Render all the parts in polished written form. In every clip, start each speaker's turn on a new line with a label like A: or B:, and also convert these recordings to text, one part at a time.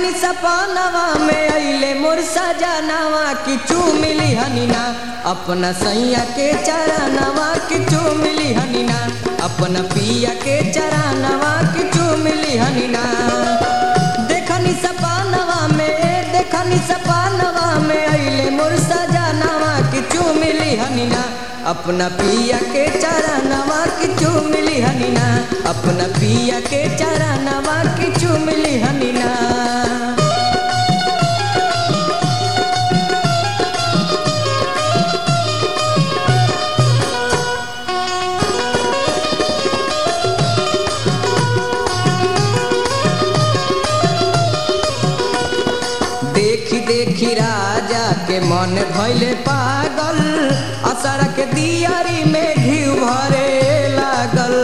A: देखनी सपनवा में अइले मोर सजनवा कि चूमिली हनीना अपना सैया के चरणवा कि चूमिली हनीना अपना पिया के चरणवा कि चूमिली हनीना देखनी सपनवा में अइले मोर सजनवा कि चूमिली हनीना अपना पिया के चरणवा कि चूमिली हनीना अपना पिया के चरणवा कि चूमिली हनीना। देखी देखी राजा के मन भइले पागल असर के दियारी में घी भरे लागल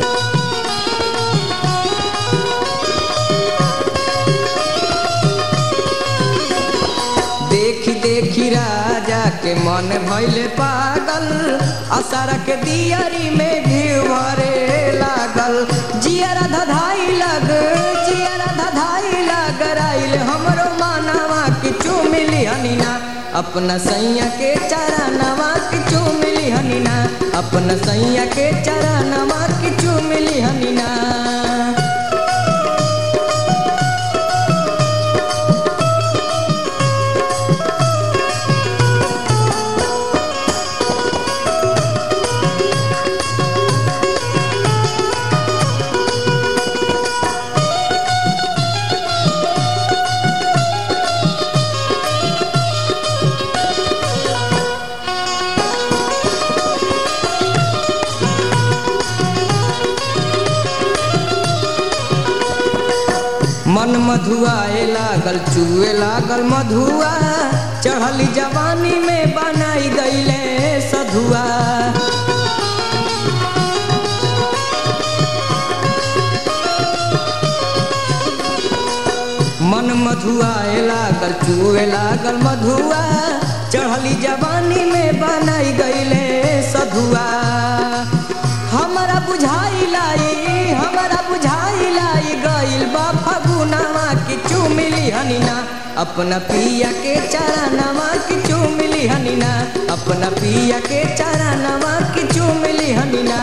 A: देखी देखी राजा के मन भइले पागल असर के दियारी में घी भरे लागल जियरा धधाई लग राइल हमरो मानवा कि चूमिली हनीना अपना सैया के चरणवा कि चूमिली हनीना अपना सैया के चरणवा कि चूमिली हनीना। मन मधुआए लागल चुए लागल मधुआ चढ़ली जवानी में बनाई गईले सधुआ मन मधुआए लागल चुए लागल मधुआ चढ़ली जवानी में बनाई गईले सधुआ हमरा बुझाई लाई गईल बा फगुनवा कि चूमिली हनीना अपना पिया के चरणवा कि चूमिली हनीना अपना पिया के चरणवा कि चूमिली हनीना।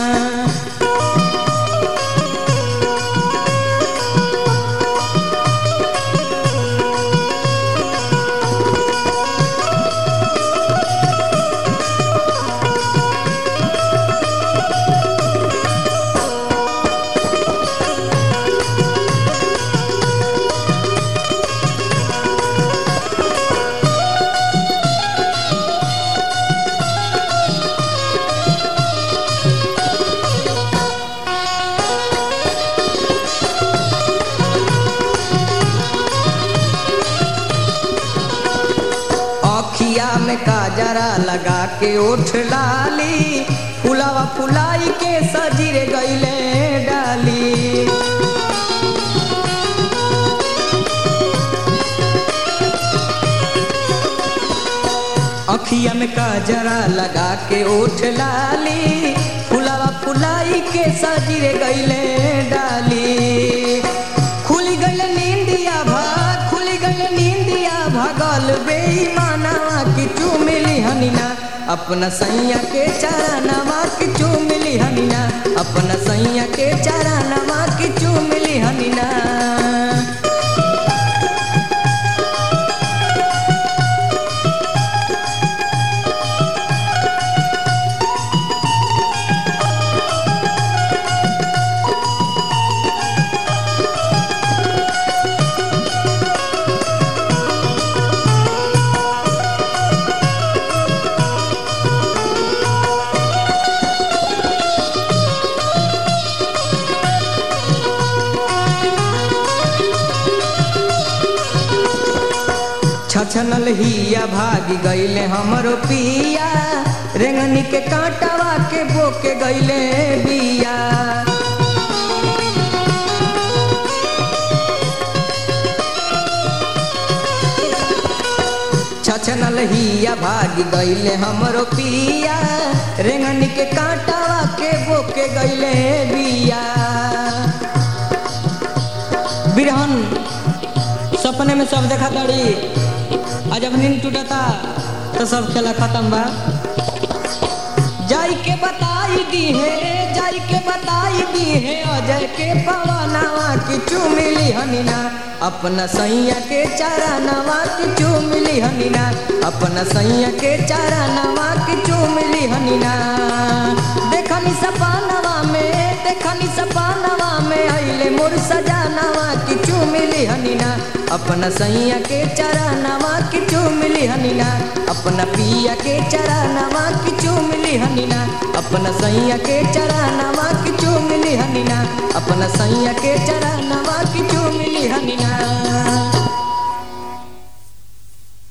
A: अखिया में काजरा लगा के ओठ लाली फुलावा फुलाई के सजीरे गईले डाली अखिया में काजरा लगा के ओठ लाली फुलावा फुलाई के सजीरे गईले डाली खुली गईल नींदिया भगल बेईमानवा कि चूमिली हनीना अपना सैया के चरणवा कि चूमिली हनीना अपना सैया के चरणवा कि चूमिली हनीना। छछनल हिया भागी गईले हमरो पिया रेंगनी के कांटावा के बोके गईले बिया छछनल हिया भागी गईले हमरो पिया रेंगनी के कांटावा के बोके गईले बिया बिरहन सपने में सब देखा ताड़ी आ जब नींद टूटता तो सब खेला खत्म बा। जाई के बताई दी है अजय के पवनवा की चुमिली हनीना अपना सैया के चरणवा की चुमिली हनीना अपना सैया के चरणवा की चुमिली हनीना। देखनी सपनवा में अइले मोर सजनवा की चुमिली हनीना अपना सैया के चरणवा की चुमिली हनीना अपना पिया के चरणवा की चुमिली हनीना अपना सैया के चरणवा की चुमिली हनीना अपना सैया के चरणवा की चुमिली हनीना।